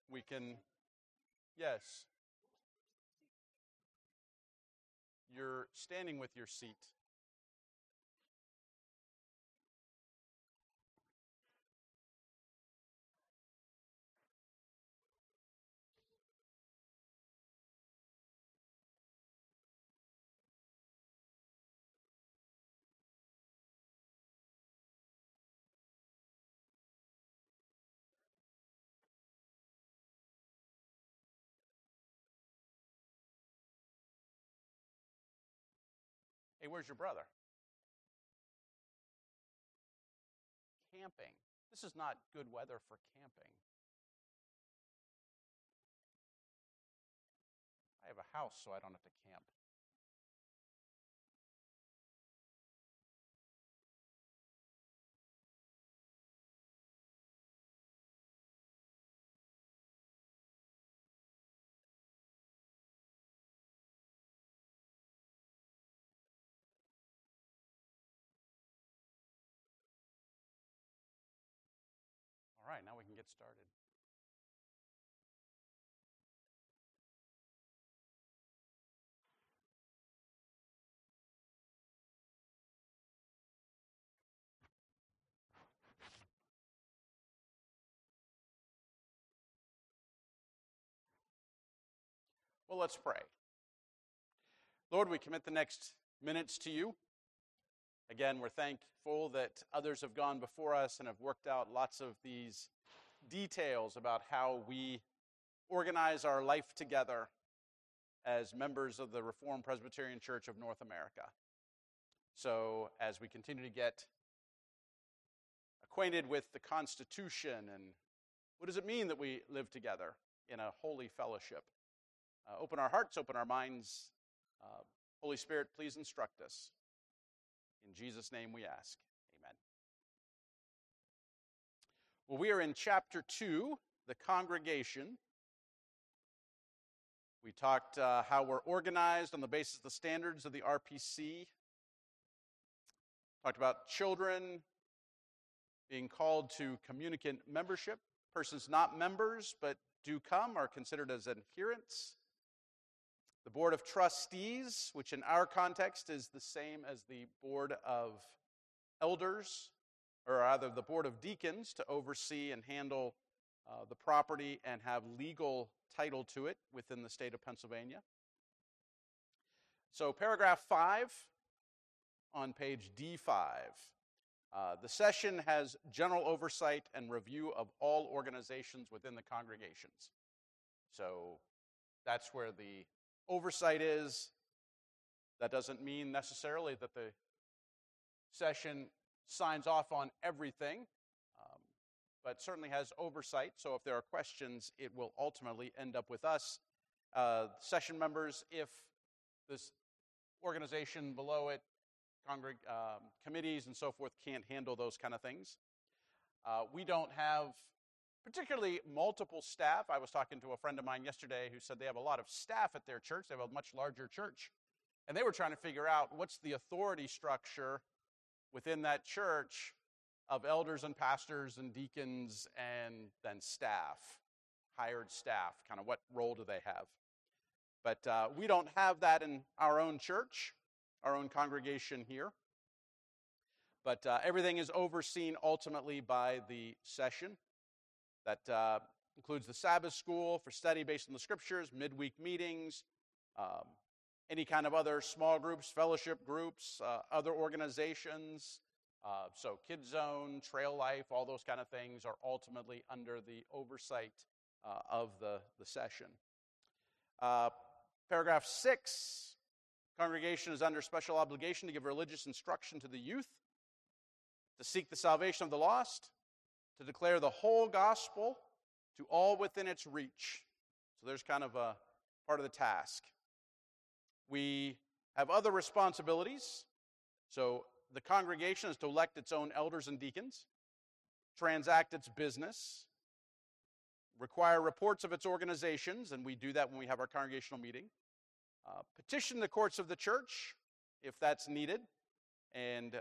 We can, yes. You're standing with your seat. Hey, where's your brother? Camping. This is not good weather for camping. I have a house, so I don't have to camp. All right, now we can get started. Well, let's pray. Lord, we commit the next minutes to you. Again, we're thankful that others have gone before us and have worked out lots of these details about how we organize our life together as members of the Reformed Presbyterian Church of North America. So as we continue to get acquainted with the Constitution and what does it mean that we live together in a holy fellowship, open our hearts, open our minds. Holy Spirit, please instruct us. In Jesus' name we ask. Amen. Well, we are in chapter 2, the congregation. We talked how we're organized on the basis of the standards of the RPC. Talked about children being called to communicant membership. Persons not members but do come are considered as adherents. The Board of Trustees, which in our context is the same as the Board of Elders, or rather the Board of Deacons, to oversee and handle the property and have legal title to it within the state of Pennsylvania. So paragraph 5 on page D5. The session has general oversight and review of all organizations within the congregations. So that's where the oversight is. That doesn't mean necessarily that the session signs off on everything, but certainly has oversight. So if there are questions, it will ultimately end up with us, session members, if this organization below it, committees and so forth, can't handle those kind of things. We don't have particularly multiple staff. I was talking to a friend of mine yesterday who said they have a lot of staff at their church. They have a much larger church. And they were trying to figure out what's the authority structure within that church of elders and pastors and deacons and then staff, hired staff, kind of what role do they have? But we don't have that in our own church, our own congregation here. But everything is overseen ultimately by the session. That includes the Sabbath school for study based on the scriptures, midweek meetings, any kind of other small groups, fellowship groups, other organizations. So Kids Zone, Trail Life, all those kind of things are ultimately under the oversight of the session. Paragraph 6, congregation is under special obligation to give religious instruction to the youth, to seek the salvation of the lost, to declare the whole gospel to all within its reach. So there's kind of a part of the task. We have other responsibilities. So the congregation is to elect its own elders and deacons, transact its business, require reports of its organizations, and we do that when we have our congregational meeting, petition the courts of the church if that's needed, and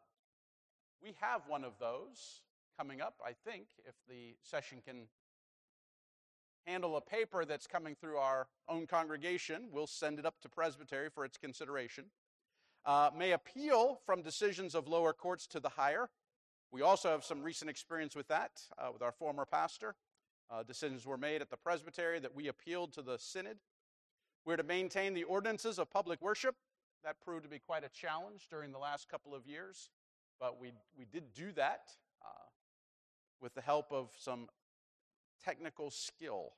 we have one of those coming up, I think, if the session can handle a paper that's coming through our own congregation, we'll send it up to presbytery for its consideration. May appeal from decisions of lower courts to the higher. We also have some recent experience with that, with our former pastor. Decisions were made at the presbytery that we appealed to the synod. We're to maintain the ordinances of public worship. That proved to be quite a challenge during the last couple of years, but we did do that with the help of some technical skill.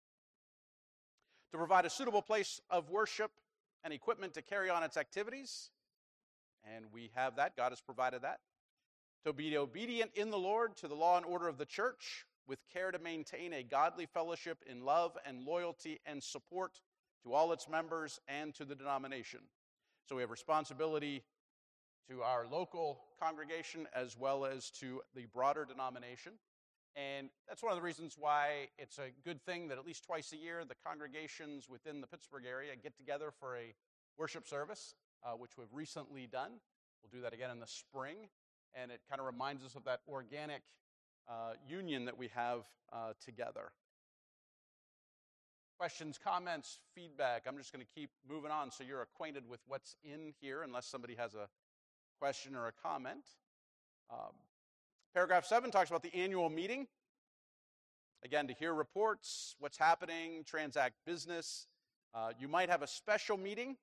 To provide a suitable place of worship and equipment to carry on its activities, and we have that. God has provided that. To be obedient in the Lord to the law and order of the church, with care to maintain a godly fellowship in love and loyalty and support to all its members and to the denomination. So we have responsibility to our local congregation as well as to the broader denomination. And that's one of the reasons why it's a good thing that at least twice a year the congregations within the Pittsburgh area get together for a worship service, which we've recently done. We'll do that again in the spring, and it kind of reminds us of that organic union that we have together. Questions, comments, feedback? I'm just going to keep moving on so you're acquainted with what's in here unless somebody has a question or a comment. Paragraph 7 talks about the annual meeting. Again, to hear reports, what's happening, transact business. You might have a special meeting.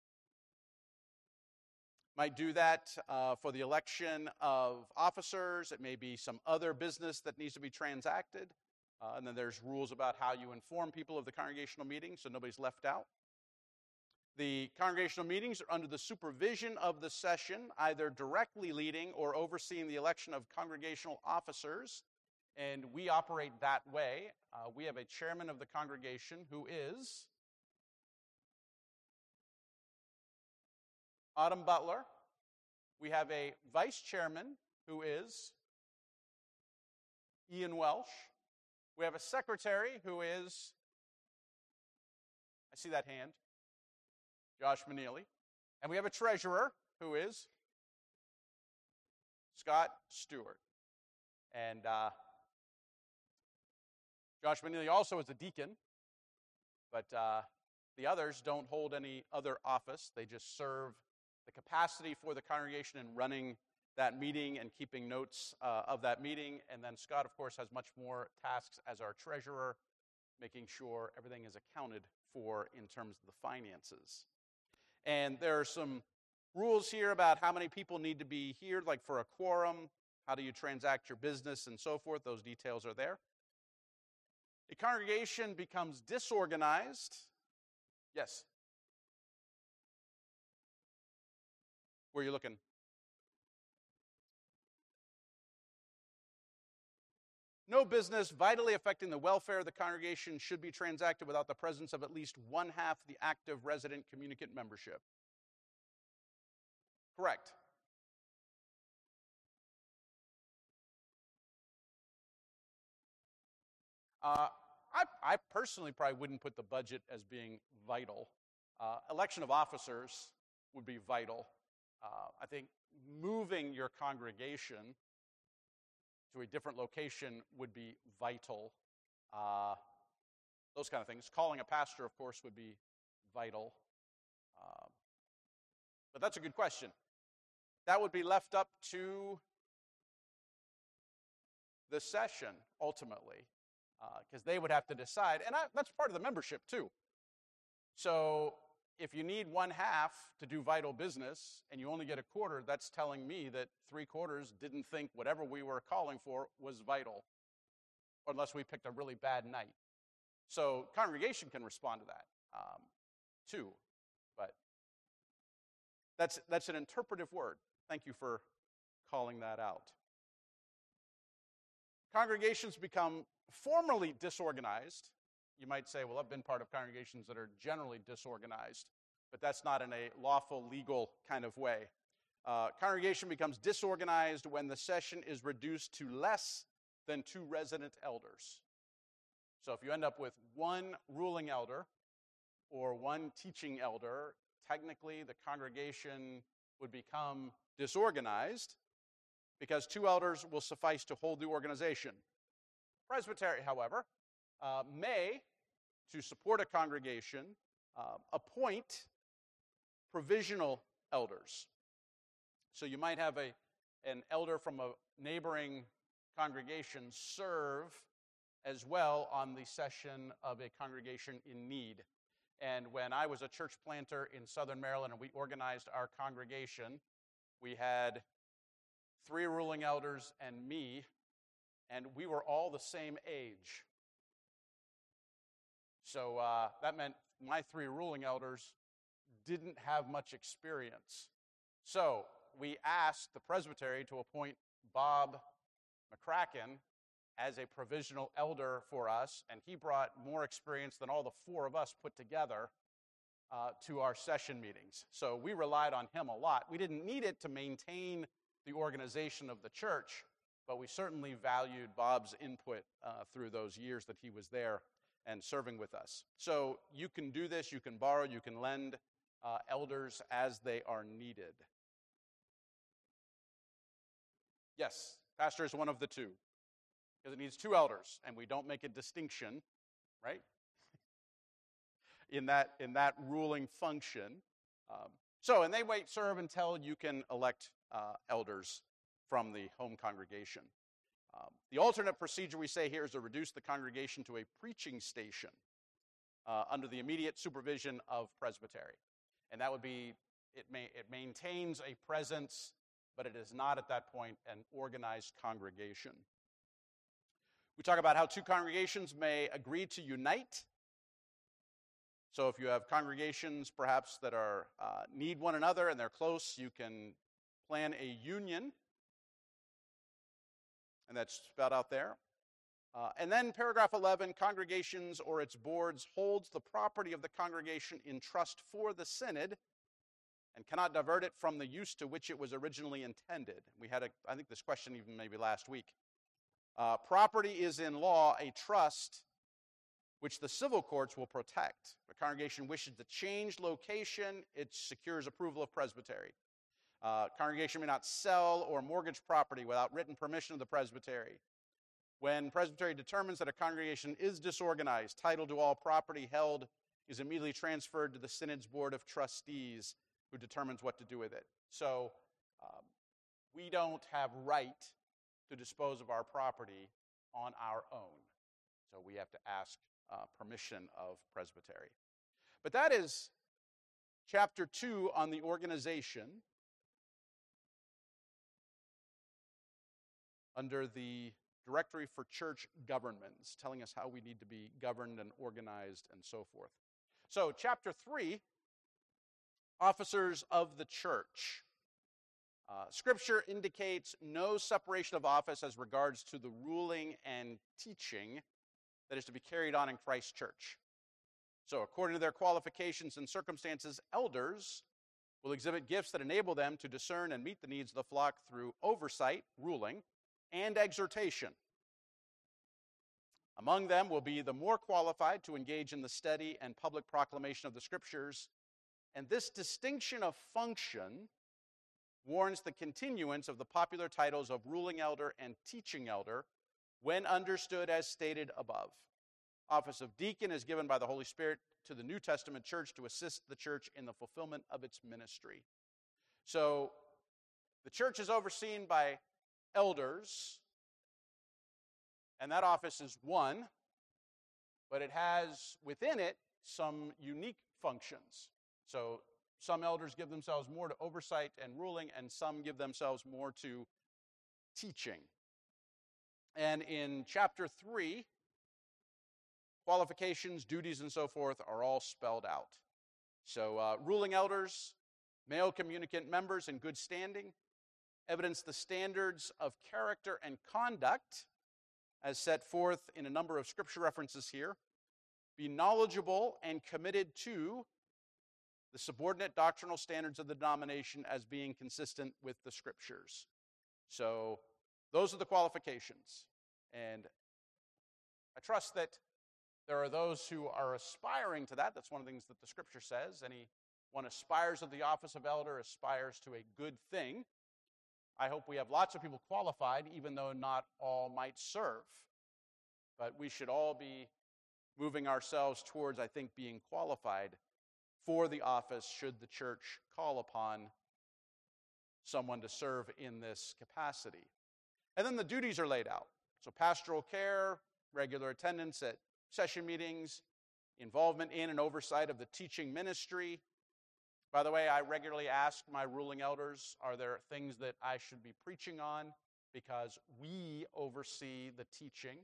Might do that for the election of officers. It may be some other business that needs to be transacted. And then there's rules about how you inform people of the congregational meeting so nobody's left out. The congregational meetings are under the supervision of the session, either directly leading or overseeing the election of congregational officers. And we operate that way. We have a chairman of the congregation who is Autumn Butler. We have a vice chairman who is Ian Welsh. We have a secretary who is, I see that hand, Josh Maneely. And we have a treasurer who is Scott Stewart. And Josh Maneely also is a deacon, but the others don't hold any other office. They just serve the capacity for the congregation in running that meeting and keeping notes of that meeting. And then Scott, of course, has much more tasks as our treasurer, making sure everything is accounted for in terms of the finances. And there are some rules here about how many people need to be here, like for a quorum, how do you transact your business and so forth. Those details are there. A congregation becomes disorganized. Yes? Where are you looking? No business vitally affecting the welfare of the congregation should be transacted without the presence of at least one half the active resident communicant membership. Correct. I personally probably wouldn't put the budget as being vital. Election of officers would be vital. I think moving your congregation to a different location would be vital. Those kind of things. Calling a pastor, of course, would be vital. But that's a good question. That would be left up to the session, ultimately, because they would have to decide. And that's part of the membership, too. So if you need one half to do vital business and you only get a quarter, that's telling me that 3/4 didn't think whatever we were calling for was vital, unless we picked a really bad night. So congregation can respond to that, too. But that's an interpretive word. Thank you for calling that out. Congregations become formally disorganized. You might say, well, I've been part of congregations that are generally disorganized, but that's not in a lawful, legal kind of way. Congregation becomes disorganized when the session is reduced to less than 2 resident elders. So if you end up with 1 ruling elder or 1 teaching elder, technically the congregation would become disorganized because 2 elders will suffice to hold the organization. Presbytery, however, may to support a congregation, appoint provisional elders. So you might have an elder from a neighboring congregation serve as well on the session of a congregation in need. And when I was a church planter in Southern Maryland and we organized our congregation, we had 3 ruling elders and me, and we were all the same age. So that meant my 3 ruling elders didn't have much experience. So we asked the presbytery to appoint Bob McCracken as a provisional elder for us, and he brought more experience than all the 4 of us put together to our session meetings. So we relied on him a lot. We didn't need it to maintain the organization of the church, but we certainly valued Bob's input through those years that he was there and serving with us. So you can do this, you can borrow, you can lend elders as they are needed. Yes, pastor is one of the 2, because it needs 2 elders, and we don't make a distinction, right, in that ruling function. And they serve until you can elect elders from the home congregation. The alternate procedure we say here is to reduce the congregation to a preaching station under the immediate supervision of presbytery. And that would be, it maintains a presence, but it is not at that point an organized congregation. We talk about how 2 congregations may agree to unite. So if you have congregations perhaps that are need one another and they're close, you can plan a union. And that's spelled out there. And then paragraph 11, congregations or its boards holds the property of the congregation in trust for the synod and cannot divert it from the use to which it was originally intended. We had, I think this question even maybe last week. Property is in law a trust which the civil courts will protect. If a congregation wishes to change location, it secures approval of presbytery. Congregation may not sell or mortgage property without written permission of the presbytery. When presbytery determines that a congregation is disorganized, title to all property held is immediately transferred to the synod's board of trustees, who determines what to do with it. So we don't have right to dispose of our property on our own. So we have to ask permission of presbytery. But that is chapter 2 on the organization under the Directory for Church Governments, telling us how we need to be governed and organized and so forth. So chapter 3, officers of the church. Scripture indicates no separation of office as regards to the ruling and teaching that is to be carried on in Christ's church. So according to their qualifications and circumstances, elders will exhibit gifts that enable them to discern and meet the needs of the flock through oversight, ruling, and exhortation. Among them will be the more qualified to engage in the study and public proclamation of the Scriptures, and this distinction of function warrants the continuance of the popular titles of ruling elder and teaching elder when understood as stated above. Office of deacon is given by the Holy Spirit to the New Testament church to assist the church in the fulfillment of its ministry. So the church is overseen by elders, and that office is one, but it has within it some unique functions. So some elders give themselves more to oversight and ruling, and some give themselves more to teaching. And in chapter 3, qualifications, duties, and so forth are all spelled out. So ruling elders, male communicant members in good standing, evidence the standards of character and conduct as set forth in a number of scripture references here, be knowledgeable and committed to the subordinate doctrinal standards of the denomination as being consistent with the Scriptures. So those are the qualifications. And I trust that there are those who are aspiring to that. That's one of the things that the Scripture says. Anyone aspires of the office of elder aspires to a good thing. I hope we have lots of people qualified, even though not all might serve. But we should all be moving ourselves towards, I think, being qualified for the office should the church call upon someone to serve in this capacity. And then the duties are laid out. So pastoral care, regular attendance at session meetings, involvement in and oversight of the teaching ministry. By the way, I regularly ask my ruling elders, are there things that I should be preaching on? Because we oversee the teaching,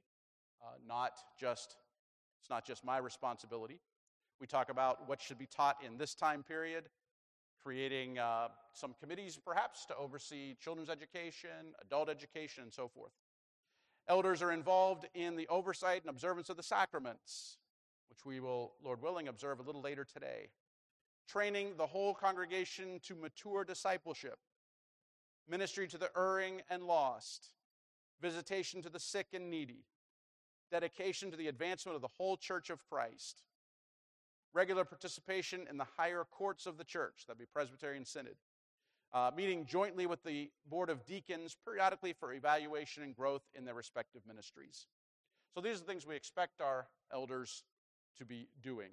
it's not just my responsibility. We talk about what should be taught in this time period, creating some committees perhaps to oversee children's education, adult education, and so forth. Elders are involved in the oversight and observance of the sacraments, which we will, Lord willing, observe a little later today. Training the whole congregation to mature discipleship, ministry to the erring and lost, visitation to the sick and needy, dedication to the advancement of the whole church of Christ, regular participation in the higher courts of the church, that'd be Presbyterian Synod, meeting jointly with the Board of Deacons periodically for evaluation and growth in their respective ministries. So these are the things we expect our elders to be doing.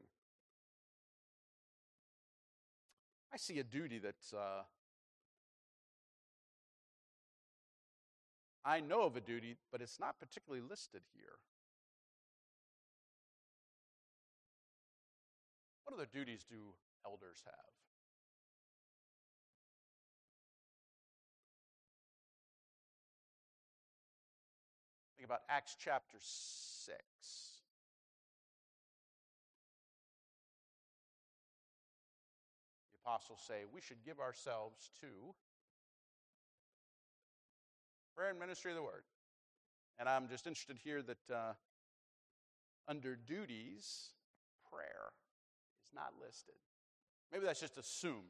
I see a duty that I know of a duty, but it's not particularly listed here. What other duties do elders have? Think about Acts chapter 6. The apostles say we should give ourselves to prayer and ministry of the word. And I'm just interested here that under duties, prayer is not listed. Maybe that's just assumed.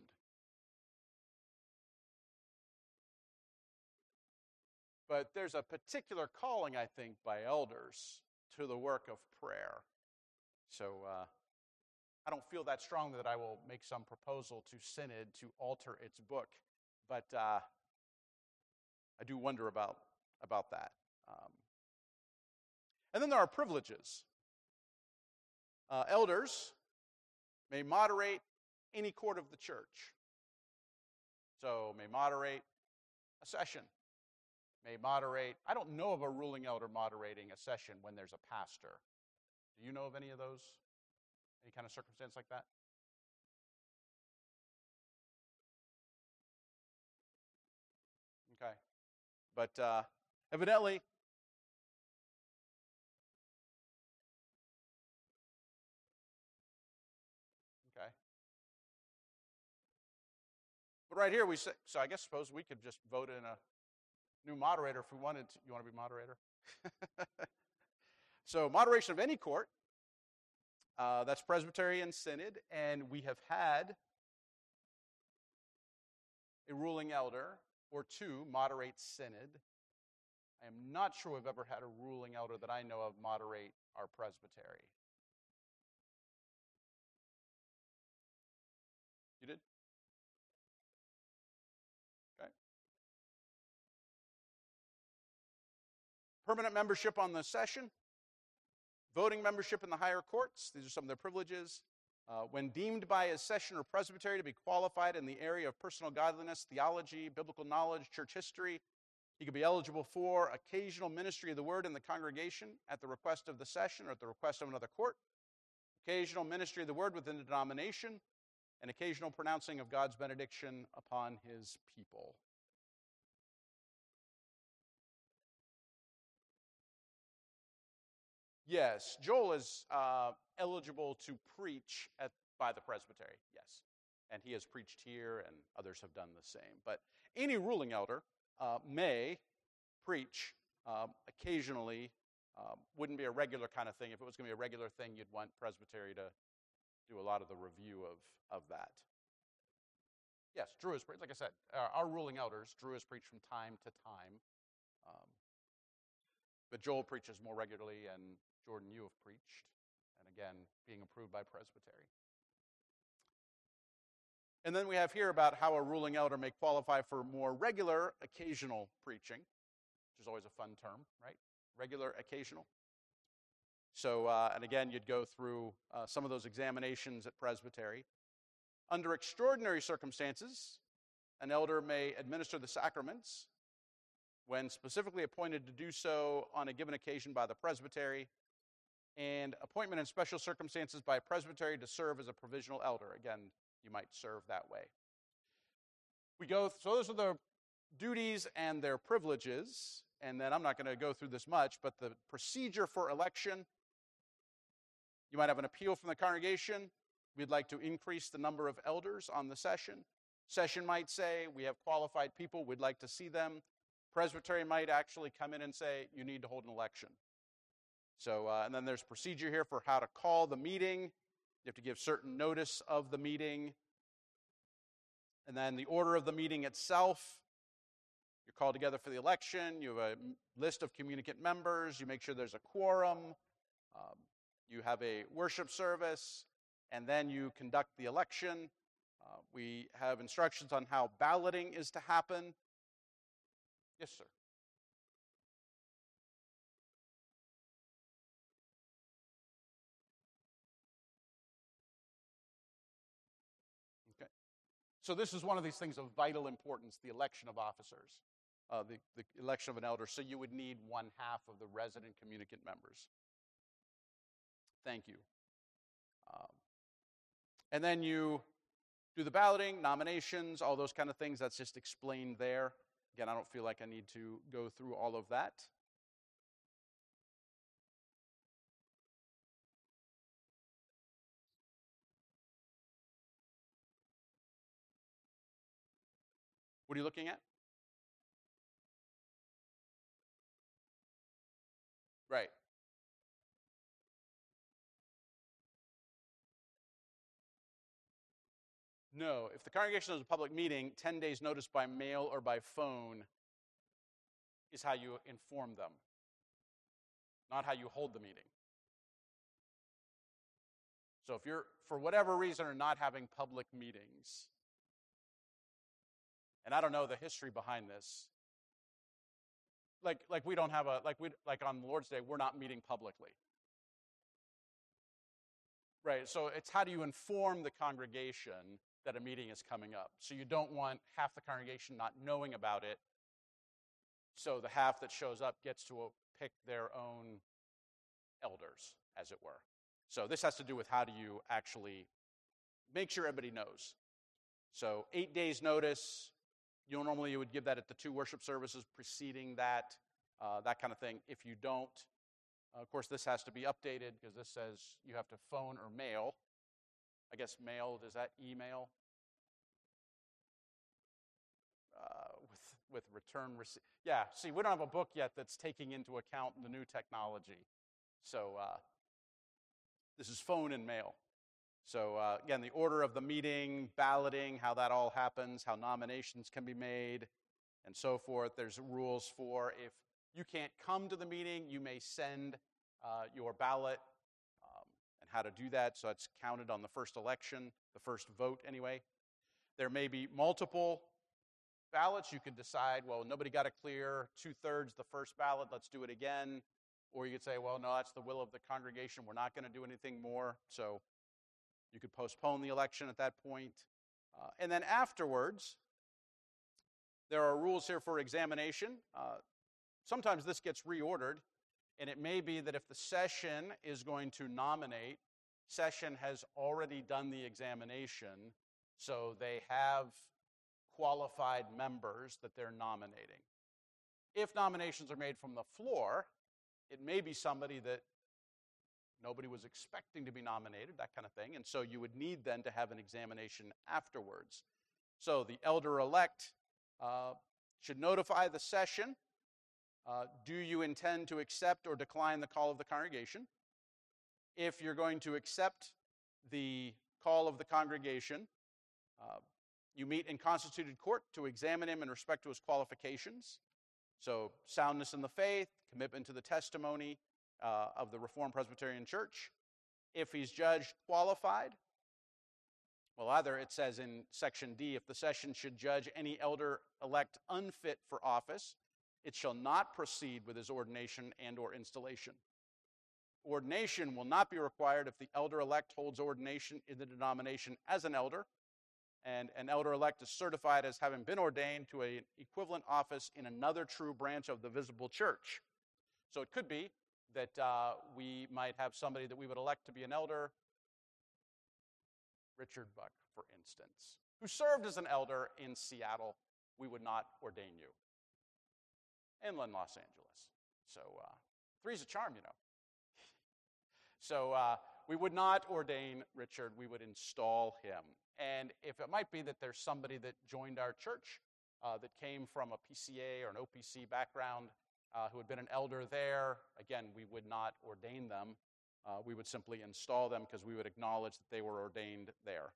But there's a particular calling, I think, by elders to the work of prayer. So I don't feel that strongly that I will make some proposal to Synod to alter its book. But I do wonder about that. And then there are privileges. Elders may moderate any court of the church. So may moderate a session. May moderate, I don't know of a ruling elder moderating a session when there's a pastor. Do you know of any of those? Any kind of circumstance like that? Okay. But evidently, okay. But right here we say, so I guess suppose we could just vote in a new moderator if we wanted to. You want to be moderator? So moderation of any court, that's Presbyterian Synod, and we have had a ruling elder or two moderate Synod. I am not sure we've ever had a ruling elder that I know of moderate our presbytery. You did? Okay. Permanent membership on the session. Voting membership in the higher courts. These are some of their privileges. When deemed by his session or presbytery to be qualified in the area of personal godliness, theology, biblical knowledge, church history, he could be eligible for occasional ministry of the word in the congregation at the request of the session or at the request of another court, occasional ministry of the word within the denomination, and occasional pronouncing of God's benediction upon his people. Yes, Joel is eligible to preach by the presbytery, yes. And he has preached here, and others have done the same. But any ruling elder may preach occasionally. Wouldn't be a regular kind of thing. If it was going to be a regular thing, you'd want presbytery to do a lot of the review of that. Yes, Drew has preached. Like I said, our ruling elders, Drew has preached from time to time. But Joel preaches more regularly, and Jordan, you have preached. And again, being approved by presbytery. And then we have here about how a ruling elder may qualify for more regular occasional preaching, which is always a fun term, right? Regular occasional. So, and again, you'd go through some of those examinations at presbytery. Under extraordinary circumstances, an elder may administer the sacraments when specifically appointed to do so on a given occasion by the presbytery, and appointment in special circumstances by a presbytery to serve as a provisional elder. Again, you might serve that way. So those are the duties and their privileges, and then I'm not going to go through this much, but the procedure for election: you might have an appeal from the congregation. We'd like to increase the number of elders on the session. Session might say, we have qualified people, we'd like to see them. Presbytery might actually come in and say, you need to hold an election. So, and then there's procedure here for how to call the meeting. You have to give certain notice of the meeting. And then the order of the meeting itself. You're called together for the election. You have a list of communicant members. You make sure there's a quorum. You have a worship service. And then you conduct the election. We have instructions on how balloting is to happen. Yes, sir. Okay. So this is one of these things of vital importance, the election of officers, the election of an elder. So you would need 1/2 of the resident communicant members. Thank you. And then you do the balloting, nominations, all those kind of things. That's just explained there. Again, I don't feel like I need to go through all of that. What are you looking at? Right. No, if the congregation has a public meeting, 10 days notice by mail or by phone is how you inform them, not how you hold the meeting. So if you're, for whatever reason, are not having public meetings, and I don't know the history behind this, like we don't have like on Lord's Day, we're not meeting publicly. Right, so it's how do you inform the congregation that a meeting is coming up? So you don't want half the congregation not knowing about it, so the half that shows up gets to pick their own elders, as it were. So this has to do with how do you actually make sure everybody knows. So 8 days notice, normally you would give that at the 2 worship services preceding that, that kind of thing. If you don't, of course, this has to be updated because this says you have to phone or mail. I guess mail, is that email? With return receipt. Yeah, see, we don't have a book yet that's taking into account the new technology. So this is phone and mail. So again, the order of the meeting, balloting, how that all happens, how nominations can be made, and so forth. There's rules for if you can't come to the meeting, you may send your ballot and how to do that. So it's counted on the first election, the first vote anyway. There may be multiple ballots. You could decide, well, nobody got it clear, 2/3 the first ballot, let's do it again. Or you could say, well, no, that's the will of the congregation. We're not going to do anything more. So you could postpone the election at that point. And then afterwards, there are rules here for examination. Sometimes this gets reordered, and it may be that if the session is going to nominate, session has already done the examination, so they have qualified members that they're nominating. If nominations are made from the floor, it may be somebody that nobody was expecting to be nominated, that kind of thing, and so you would need then to have an examination afterwards. So the elder-elect should notify the session. Do you intend to accept or decline the call of the congregation? If you're going to accept the call of the congregation, you meet in constituted court to examine him in respect to his qualifications. So soundness in the faith, commitment to the testimony of the Reformed Presbyterian Church. If he's judged qualified, well, either it says in section D, if the session should judge any elder-elect unfit for office, it shall not proceed with his ordination and or installation. Ordination will not be required if the elder-elect holds ordination in the denomination as an elder, and an elder-elect is certified as having been ordained to an equivalent office in another true branch of the visible church. So it could be that we might have somebody that we would elect to be an elder, Richard Buck, for instance, who served as an elder in Seattle. We would not ordain you. Inland Los Angeles. So three's a charm, you know. So we would not ordain Richard. We would install him. And if it might be that there's somebody that joined our church that came from a PCA or an OPC background who had been an elder there, again, we would not ordain them. We would simply install them because we would acknowledge that they were ordained there.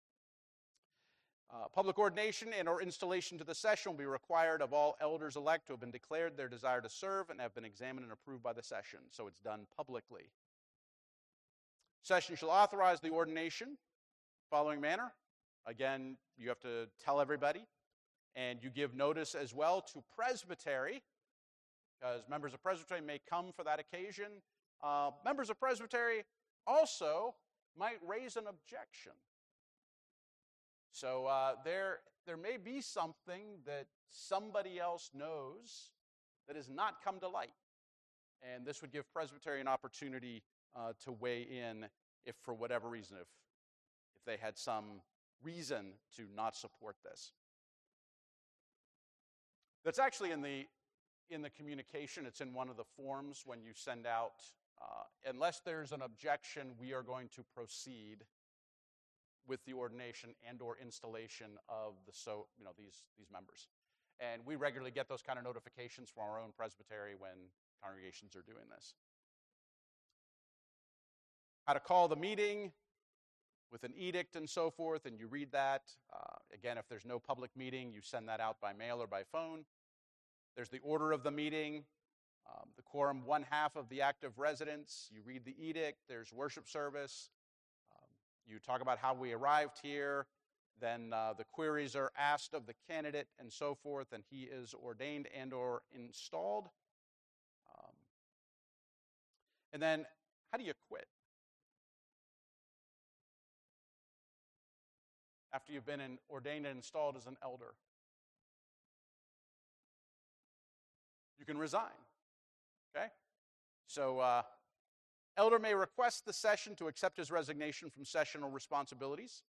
Public ordination and or installation to the session will be required of all elders-elect who have been declared their desire to serve and have been examined and approved by the session. So it's done publicly. Session shall authorize the ordination following manner. Again, you have to tell everybody, and you give notice as well to presbytery, because members of presbytery may come for that occasion. Members of presbytery also might raise an objection. So there may be something that somebody else knows that has not come to light, and this would give presbytery an opportunity to weigh in if for whatever reason, if they had some reason to not support this. That's actually in the communication. It's in one of the forms when you send out, unless there's an objection, we are going to proceed with the ordination and or installation of these members. And we regularly get those kind of notifications from our own presbytery when congregations are doing this. How to call the meeting with an edict and so forth, and you read that. Again, if there's no public meeting, you send that out by mail or by phone. There's the order of the meeting, the quorum, 1/2 of the active residents. You read the edict. There's worship service. You talk about how we arrived here. Then the queries are asked of the candidate and so forth, and he is ordained and or installed. And then how do you quit? After you've been ordained and installed as an elder. You can resign, okay? So elder may request the session to accept his resignation from sessional responsibilities.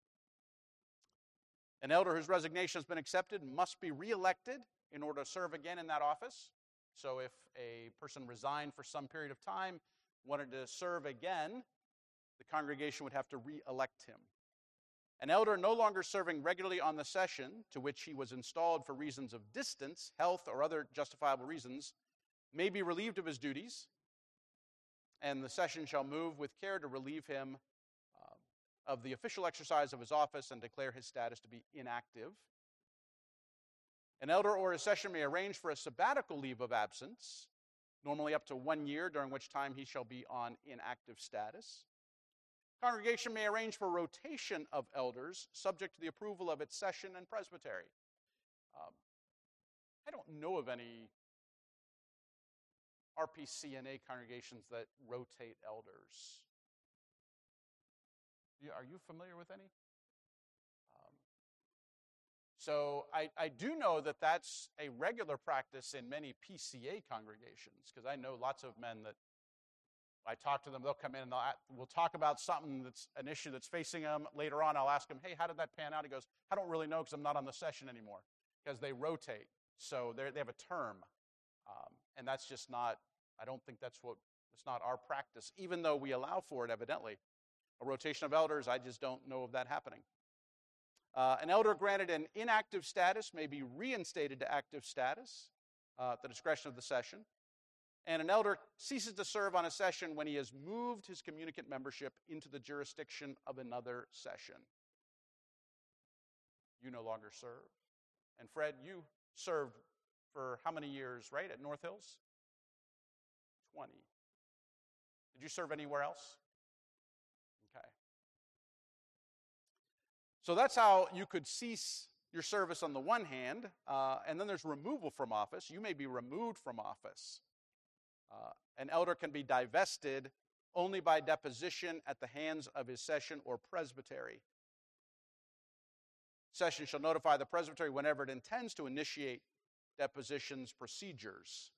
An elder whose resignation has been accepted must be reelected in order to serve again in that office. So if a person resigned for some period of time, wanted to serve again, the congregation would have to re-elect him. An elder no longer serving regularly on the session to which he was installed for reasons of distance, health, or other justifiable reasons may be relieved of his duties, and the session shall move with care to relieve him of the official exercise of his office and declare his status to be inactive. An elder or a session may arrange for a sabbatical leave of absence, normally up to 1 year, during which time he shall be on inactive status. Congregation may arrange for rotation of elders, subject to the approval of its session and presbytery. I don't know of any RPCNA congregations that rotate elders. Are you familiar with any? So I do know that that's a regular practice in many PCA congregations, because I know lots of men that I talk to them, they'll come in and we'll talk about something that's an issue that's facing them. Later on, I'll ask him, hey, how did that pan out? He goes, I don't really know because I'm not on the session anymore, because they rotate. So they have a term. And that's just not, I don't think it's not our practice, even though we allow for it, evidently. A rotation of elders, I just don't know of that happening. An elder granted an inactive status may be reinstated to active status at the discretion of the session. And an elder ceases to serve on a session when he has moved his communicant membership into the jurisdiction of another session. You no longer serve. And Fred, you served for how many years, right, at North Hills? 20. Did you serve anywhere else? Okay. So that's how you could cease your service on the one hand, and then there's removal from office. You may be removed from office. An elder can be divested only by deposition at the hands of his session or presbytery. Session shall notify the presbytery whenever it intends to initiate depositions procedures.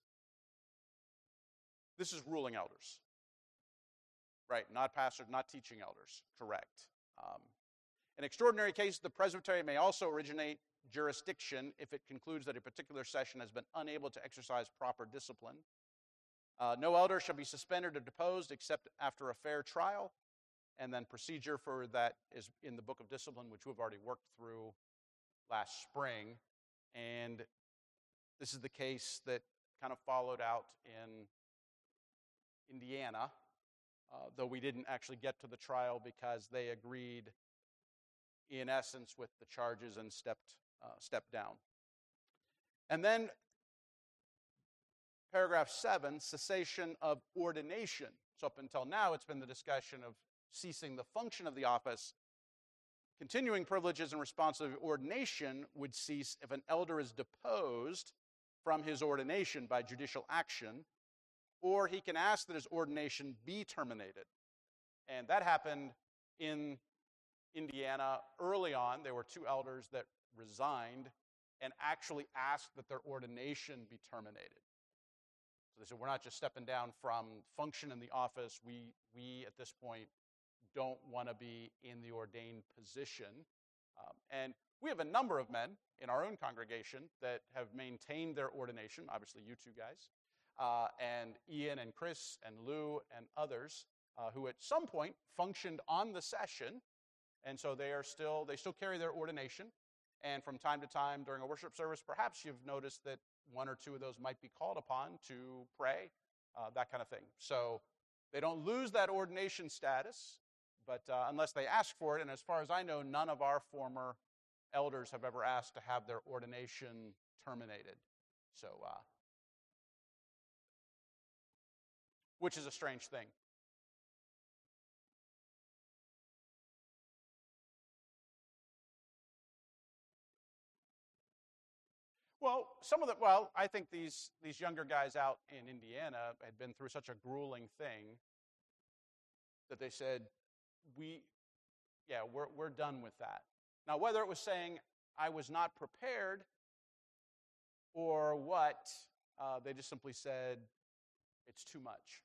This is ruling elders, right? Not pastors, not teaching elders, correct. In extraordinary cases, the presbytery may also originate jurisdiction if it concludes that a particular session has been unable to exercise proper discipline. No elder shall be suspended or deposed except after a fair trial, and then procedure for that is in the Book of Discipline, which we've already worked through last spring. And this is the case that kind of followed out in Indiana, though we didn't actually get to the trial because they agreed, in essence, with the charges and stepped down. And then paragraph 7, cessation of ordination. So up until now, it's been the discussion of ceasing the function of the office. Continuing privileges and responsibility of ordination would cease if an elder is deposed from his ordination by judicial action, or he can ask that his ordination be terminated. And that happened in Indiana early on. There were 2 elders that resigned and actually asked that their ordination be terminated. So they said, we're not just stepping down from function in the office. We at this point, don't want to be in the ordained position. And we have a number of men in our own congregation that have maintained their ordination, obviously you 2 guys, and Ian and Chris and Lou and others who at some point functioned on the session, and so they still carry their ordination. And from time to time during a worship service, perhaps you've noticed that 1 or 2 of those might be called upon to pray, that kind of thing. So they don't lose that ordination status, but unless they ask for it, and as far as I know, none of our former elders have ever asked to have their ordination terminated. So, which is a strange thing. Well, I think these younger guys out in Indiana had been through such a grueling thing that they said, we're done with that. Now, whether it was saying I was not prepared or what, they just simply said it's too much.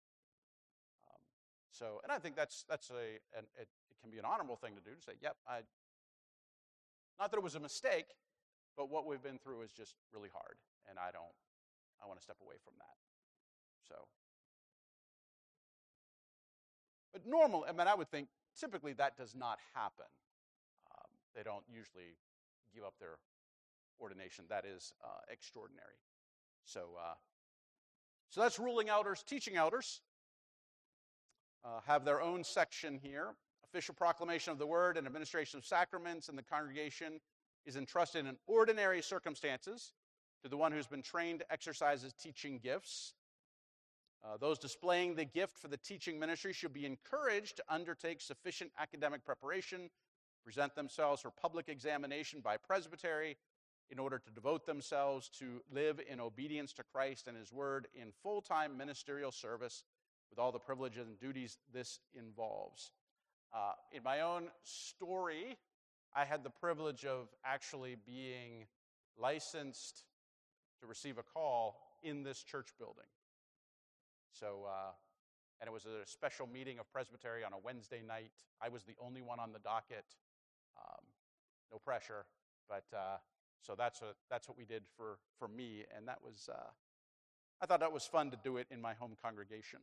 And I think it can be an honorable thing to do, to say, yep, not that it was a mistake, but what we've been through is just really hard, and I want to step away from that. So, but I would think typically that does not happen. They don't usually give up their ordination. That is extraordinary. So that's ruling elders. Teaching elders have their own section here. Official proclamation of the word and administration of sacraments in the congregation is entrusted in ordinary circumstances to the one who's been trained to exercise his teaching gifts. Those displaying the gift for the teaching ministry should be encouraged to undertake sufficient academic preparation, present themselves for public examination by presbytery in order to devote themselves to live in obedience to Christ and his word in full-time ministerial service with all the privileges and duties this involves. In my own story, I had the privilege of actually being licensed to receive a call in this church building. So, and it was a special meeting of presbytery on a Wednesday night. I was the only one on the docket. No pressure, but so that's what we did for me, and that was I thought that was fun to do it in my home congregation.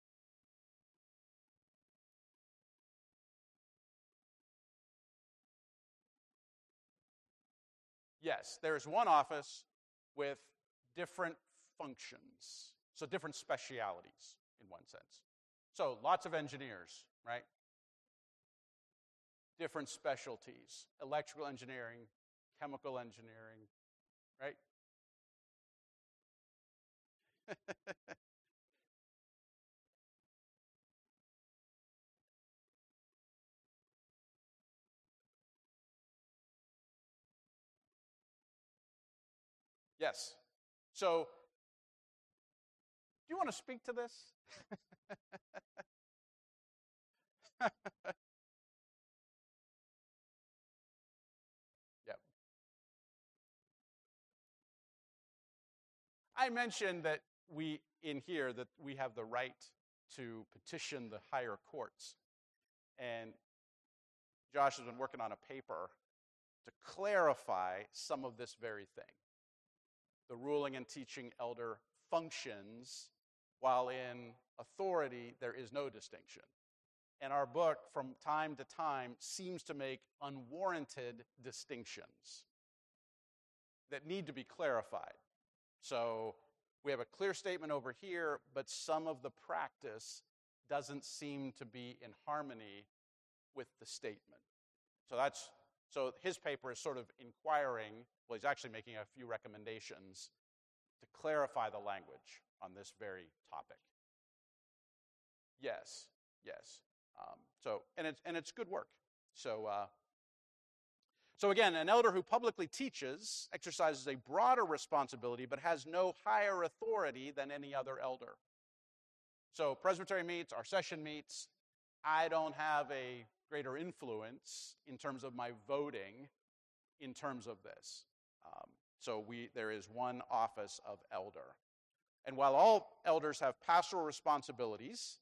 Yes, there's one office with different functions, so different specialities in one sense. So lots of engineers, right? Different specialties, electrical engineering, chemical engineering, right? Yes. So you want to speak to this? Yep. I mentioned that we have the right to petition the higher courts. And Josh has been working on a paper to clarify some of this very thing. The ruling and teaching elder functions, while in authority there is no distinction. And our book, from time to time, seems to make unwarranted distinctions that need to be clarified. So we have a clear statement over here, but some of the practice doesn't seem to be in harmony with the statement. So his paper is sort of inquiring, well, he's actually making a few recommendations to clarify the language on this very topic. Yes. And it's good work. So again, an elder who publicly teaches exercises a broader responsibility but has no higher authority than any other elder. So presbytery meets, our session meets. I don't have a greater influence in terms of my voting in terms of this. So there is one office of elder. And while all elders have pastoral responsibilities,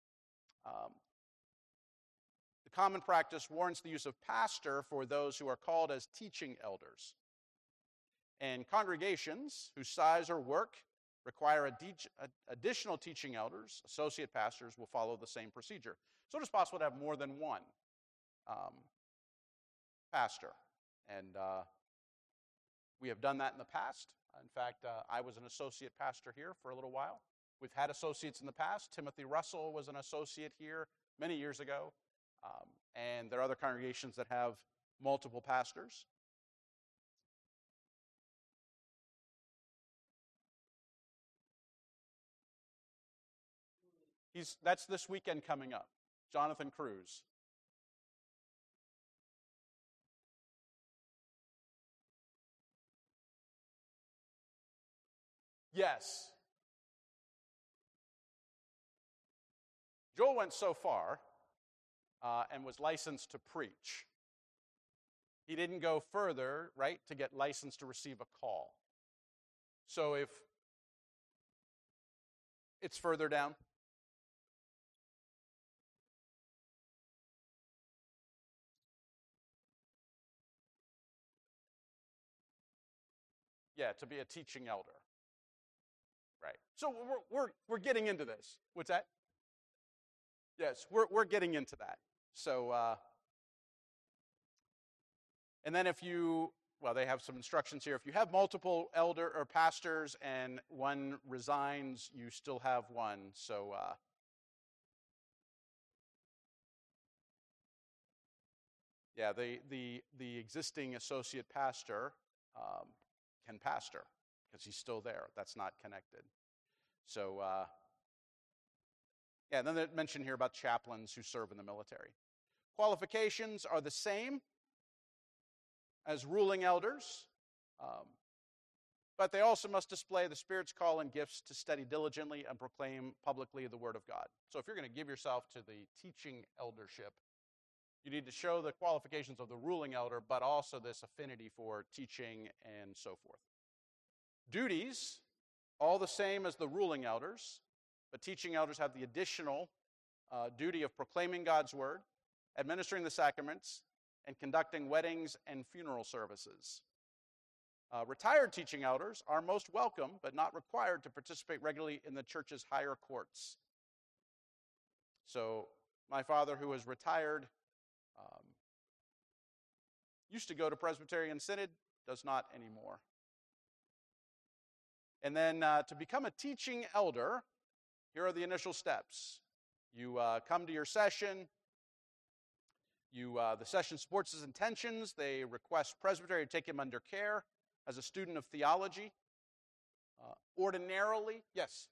the common practice warrants the use of pastor for those who are called as teaching elders. And congregations whose size or work require additional teaching elders, associate pastors, will follow the same procedure. So it is possible to have more than one pastor. And we have done that in the past. In fact, I was an associate pastor here for a little while. We've had associates in the past. Timothy Russell was an associate here many years ago. And there are other congregations that have multiple pastors. That's this weekend coming up. Jonathan Cruz. Yes. Joel went so far and was licensed to preach. He didn't go further, right, to get licensed to receive a call. So if it's further down. Yeah, to be a teaching elder. Right. So we're getting into this. What's that? Yes, we're getting into that. So, and then they have some instructions here. If you have multiple elder or pastors and one resigns, you still have one. So, yeah, the existing associate pastor can pastor because he's still there. That's not connected. So, yeah, and then they mention here about chaplains who serve in the military. Qualifications are the same as ruling elders, but they also must display the Spirit's call and gifts to study diligently and proclaim publicly the Word of God. So if you're going to give yourself to the teaching eldership, you need to show the qualifications of the ruling elder, but also this affinity for teaching and so forth. Duties, all the same as the ruling elders, but teaching elders have the additional duty of proclaiming God's word, administering the sacraments, and conducting weddings and funeral services. Retired teaching elders are most welcome, but not required to participate regularly in the church's higher courts. So my father, who is retired, used to go to Presbyterian Synod, does not anymore. And then to become a teaching elder, here are the initial steps. You come to your session. The session supports his intentions. They request presbytery to take him under care as a student of theology. Ordinarily, yes?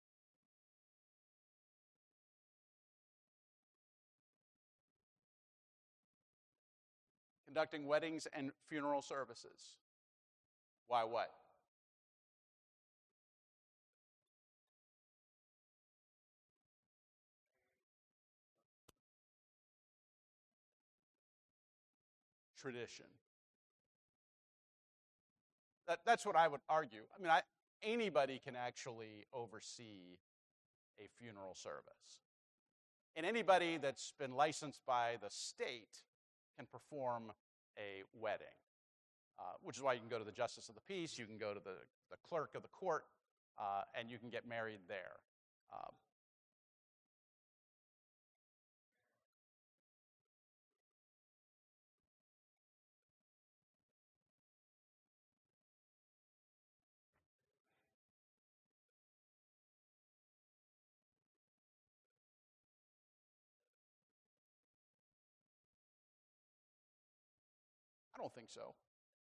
Conducting weddings and funeral services. Why what? tradition. That's what I would argue. I mean, anybody can actually oversee a funeral service. And anybody that's been licensed by the state can perform a wedding, which is why you can go to the justice of the peace, you can go to the clerk of the court, and you can get married there. I don't think so.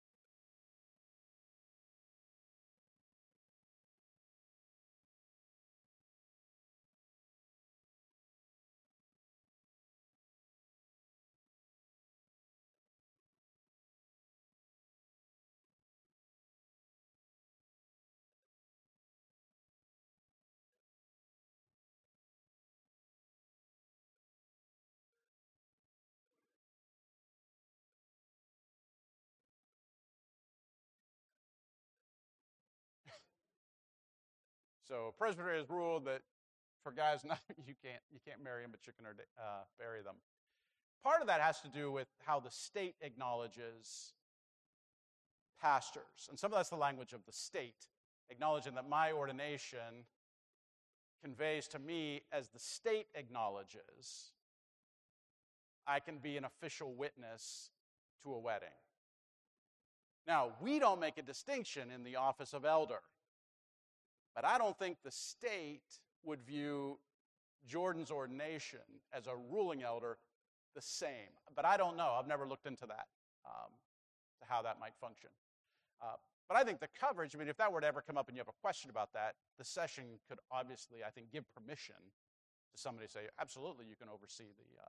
So Presbytery has ruled that for guys, you can't marry them, but you can bury them. Part of that has to do with how the state acknowledges pastors, and some of that's the language of the state, acknowledging that my ordination conveys to me as the state acknowledges I can be an official witness to a wedding. Now, we don't make a distinction in the office of elder. But I don't think the state would view Jordan's ordination as a ruling elder the same. But I don't know. I've never looked into that, to how that might function. But I think the coverage, I mean, if that were to ever come up and you have a question about that, the session could obviously, I think, give permission to somebody to say, absolutely, you can oversee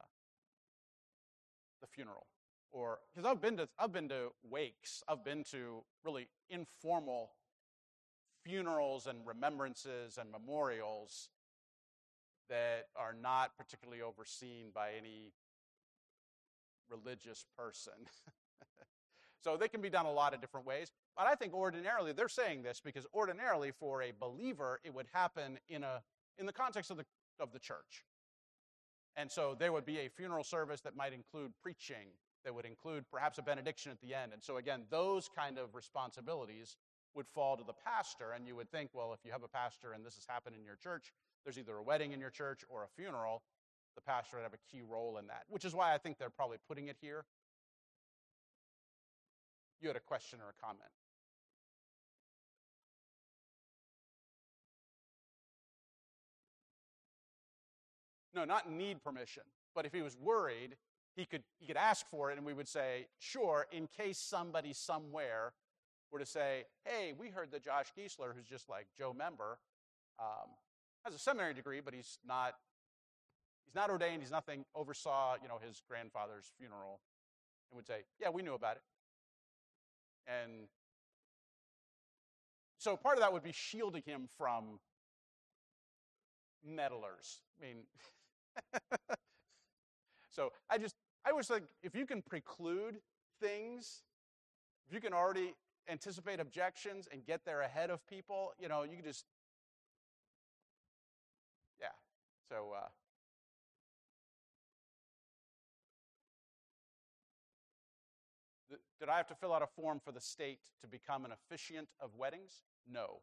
the funeral. Or, because I've been to wakes, I've been to really informal funerals and remembrances and memorials that are not particularly overseen by any religious person. So they can be done a lot of different ways. But I think ordinarily, they're saying this because ordinarily for a believer, it would happen in the context of the church. And so there would be a funeral service that might include preaching, that would include perhaps a benediction at the end. And so again, those kind of responsibilities would fall to the pastor, and you would think, well, if you have a pastor and this has happened in your church, there's either a wedding in your church or a funeral, the pastor would have a key role in that, which is why I think they're probably putting it here. You had a question or a comment? No, not need permission, but if he was worried, he could ask for it, and we would say, sure, in case somebody somewhere were to say, hey, we heard that Josh Giesler, who's just like Joe Member, has a seminary degree, but he's not ordained, he's nothing, oversaw, his grandfather's funeral, and would say, yeah, we knew about it. And so part of that would be shielding him from meddlers. I mean, so I was like, if you can preclude things, if you can already anticipate objections and get there ahead of people, you can just, yeah. So, did I have to fill out a form for the state to become an officiant of weddings? No.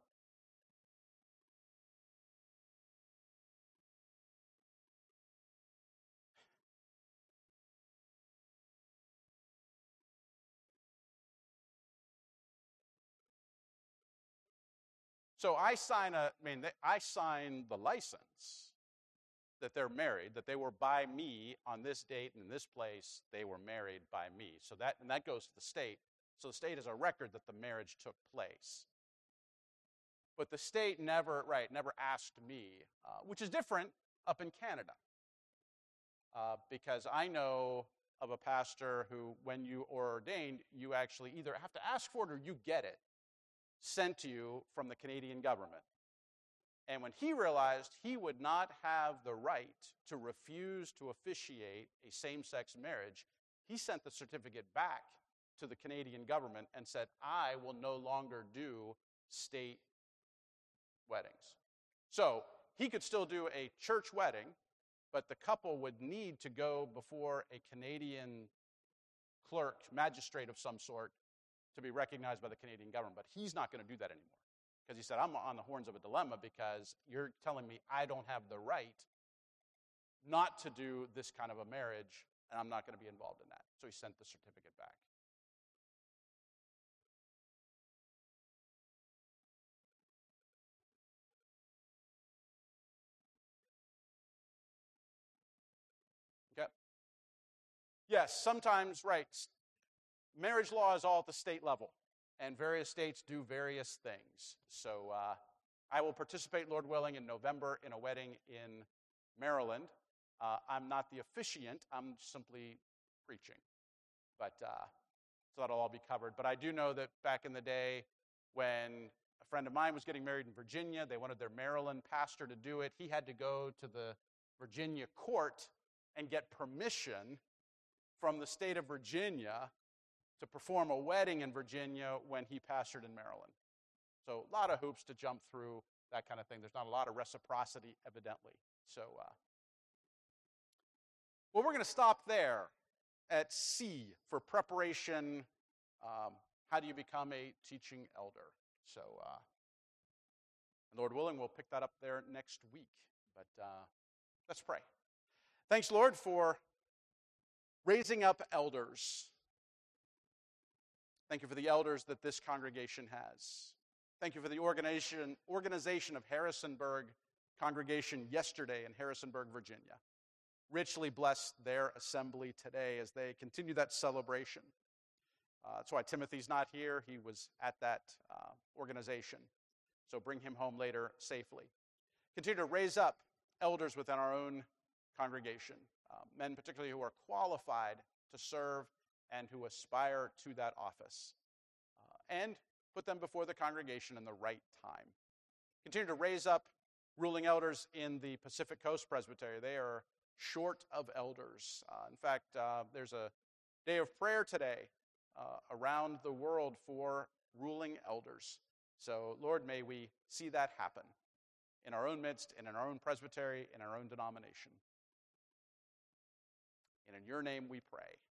So I sign the license that they're married, that they were by me on this date and in this place, they were married by me. So that goes to the state. So the state has a record that the marriage took place. But the state never asked me, which is different up in Canada. Because I know of a pastor who, when you are ordained, you actually either have to ask for it or you get it sent to you from the Canadian government. And when he realized he would not have the right to refuse to officiate a same-sex marriage, he sent the certificate back to the Canadian government and said, I will no longer do state weddings. So he could still do a church wedding, but the couple would need to go before a Canadian clerk, magistrate of some sort, to be recognized by the Canadian government. But he's not going to do that anymore, because he said, I'm on the horns of a dilemma because you're telling me I don't have the right not to do this kind of a marriage, and I'm not going to be involved in that. So he sent the certificate back. Okay? Yes, sometimes, right, marriage law is all at the state level, and various states do various things. So I will participate, Lord willing, in November in a wedding in Maryland. I'm not the officiant, I'm simply preaching. But so that'll all be covered. But I do know that back in the day when a friend of mine was getting married in Virginia, they wanted their Maryland pastor to do it. He had to go to the Virginia court and get permission from the state of Virginia to perform a wedding in Virginia when he pastored in Maryland. So a lot of hoops to jump through, that kind of thing. There's not a lot of reciprocity, evidently. So, well, we're going to stop there at C for preparation. How do you become a teaching elder? So, Lord willing, we'll pick that up there next week. But let's pray. Thanks, Lord, for raising up elders. Thank you for the elders that this congregation has. Thank you for the organization of Harrisonburg congregation yesterday in Harrisonburg, Virginia. Richly bless their assembly today as they continue that celebration. That's why Timothy's not here. He was at that organization. So bring him home later safely. Continue to raise up elders within our own congregation, men particularly who are qualified to serve and who aspire to that office, and put them before the congregation in the right time. Continue to raise up ruling elders in the Pacific Coast Presbytery. They are short of elders. In fact, there's a day of prayer today around the world for ruling elders. So, Lord, may we see that happen in our own midst and in our own presbytery, in our own denomination. And in your name we pray.